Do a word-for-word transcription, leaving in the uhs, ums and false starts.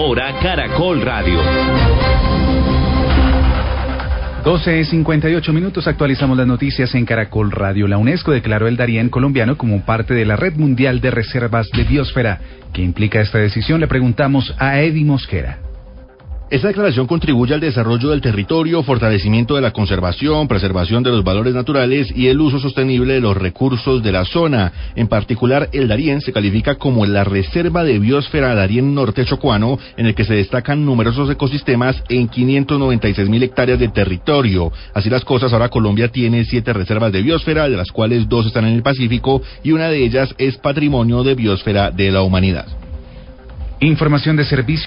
hora Caracol Radio. doce cincuenta y ocho minutos, actualizamos las noticias en Caracol Radio. La UNESCO declaró el Darién colombiano como parte de la Red Mundial de Reservas de Biosfera. ¿Qué implica esta decisión? Le preguntamos a Eddie Mosquera. Esta declaración contribuye al desarrollo del territorio, fortalecimiento de la conservación, preservación de los valores naturales y el uso sostenible de los recursos de la zona. En particular, el Darién se califica como la Reserva de Biosfera Darién Norte Chocuano, en el que se destacan numerosos ecosistemas en quinientas noventa y seis mil hectáreas de territorio. Así las cosas, ahora Colombia tiene siete reservas de biosfera, de las cuales dos están en el Pacífico y una de ellas es Patrimonio de Biosfera de la Humanidad. Información de servicio.